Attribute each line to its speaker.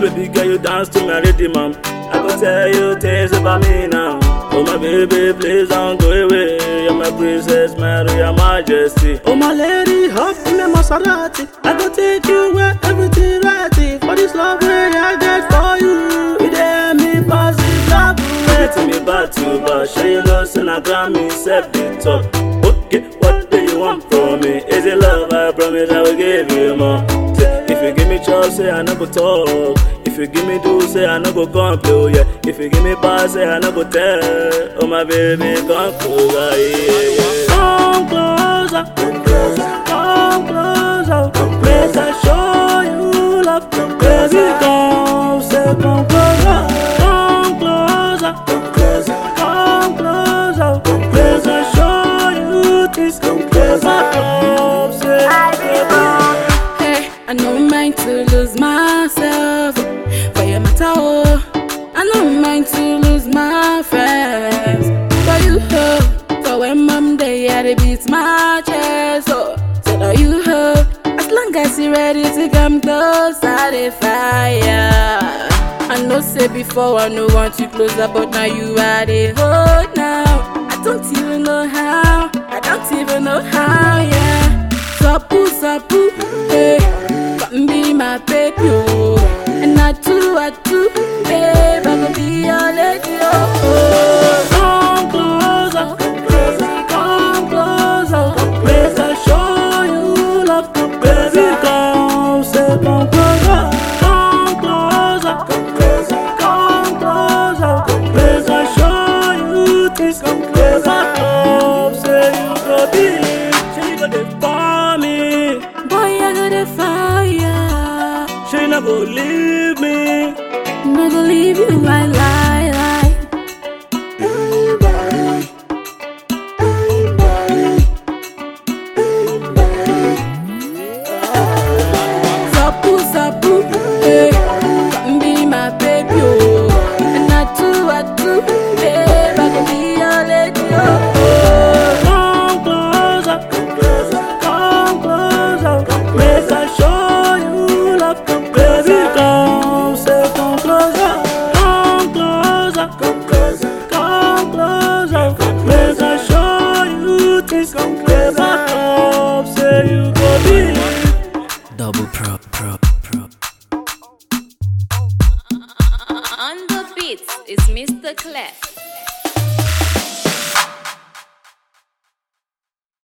Speaker 1: baby girl, you dance to my rhythm, man. I go tell you things about me now. Oh my baby, please don't go away. You're my princess, my royal majesty. Oh my lady, hop in my Maserati. I go take you where everything righty. For this love way I get for you. You dare me pass it up. Waiting me back to back. Show you love, and I got me set the top. Okay, what do you want from me? Is it love? I promise I will give you more. If you give me chop, say I no go talk. If you give me do, say I no go complain, yeah. If you give me pass, say I no go tell. Oh my baby, come closer, yeah, yeah. Come closer, come closer, come closer. Let I show you love, baby, come, say come closer, come closer, come closer, come closer. Let I show you this, come closer, come, say baby.
Speaker 2: I don't mind to lose myself for your matter, oh. I don't mind to lose my friends for you, oh. So when mom day, I dey beat my chest, oh. So that you, oh. As long as you ready to come close, I dey fire. I know say before I no want you closer, but now you are the hold now. I don't even know how, I don't even know how, yeah. Sapu, sapu, hey. Be my baby, oh. And I do, babe, I could be your lady, oh.
Speaker 1: Come closer, come closer. Let I show you love, baby, come, say come closer, come closer, come closer. Let I show you this, come closer, come, say you go be, say you go dey for me.
Speaker 2: Boy, I got a fire.
Speaker 1: She not go leave me.
Speaker 2: No go leave you, I lie. Sapu, sapu, hey. Be my baby, oh. And I do, babe, I could be your lady, oh.
Speaker 1: Come closer, come closer. Let I show you love, baby, come, say come closer, come closer, come closer. Let I show you this, come closer, come, say you go be.
Speaker 3: Double pro.
Speaker 4: On the beat is Mr. Clef.